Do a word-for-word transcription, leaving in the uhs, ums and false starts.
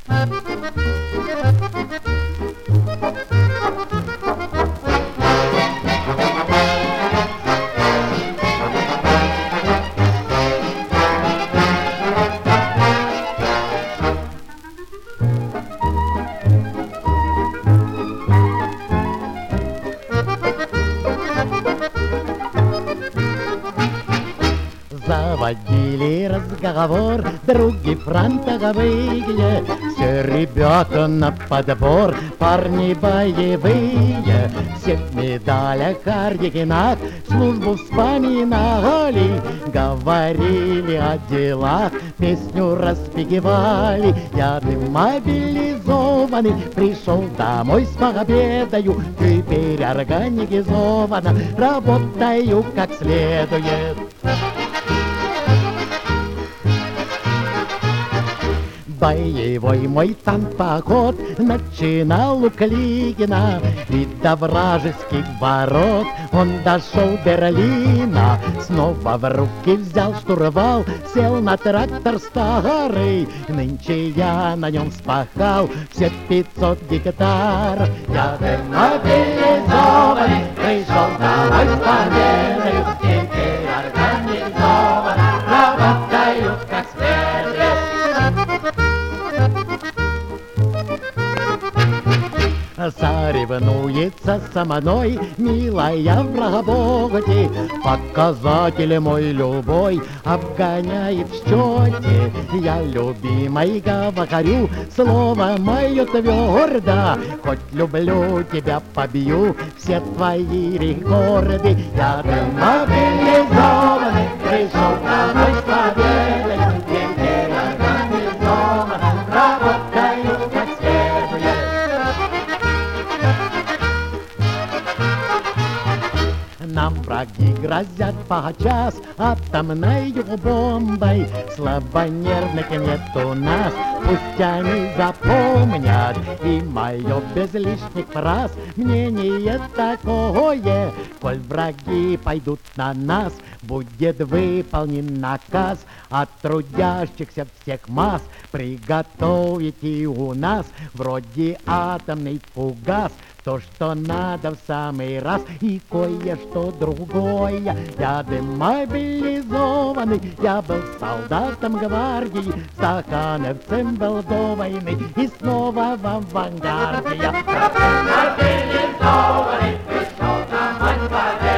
Заводили разговор други фронтовые, все ребята на подбор, парни боевые, все в медалях, орденах, службу вспоминали, говорили о делах, песню распевали. Я демобилизованный, пришел домой с победою, теперь организованно работаю как следует. Боевой мой танк-поход начинал у Клигина, и до вражеских ворот он дошел Берлина. Снова в руки взял штурвал, сел на трактор старый. Нынче я на нем спахал все пятьсот гектар. Я демобилизованный, пришел домой с победою, теперь организованно работаю как следует. Соревнуется со мной, милая, в работе, показатель мой любой обгоняет в счете. Я любимой говорю слово мое твердо, хоть люблю тебя, побью все твои рекорды. Я демобилизованный, пришел домой с победой, теперь организованно работаю как следует. Нам враги грозят подчас атомной бомбой. Слабонервных нет у нас, пусть они запомнят. И мое без лишних фраз мнение такое: коль враги пойдут на нас, будет выполнен наказ от трудящихся всех масс приготовить и у нас вроде атомный фугас. То, что надо в самый раз, и кое-что другое. Я демобилизованный, я был солдатом гвардии, стахановцем был до войны и снова в авангарде. Я демобилизованный, пришел домой с победой.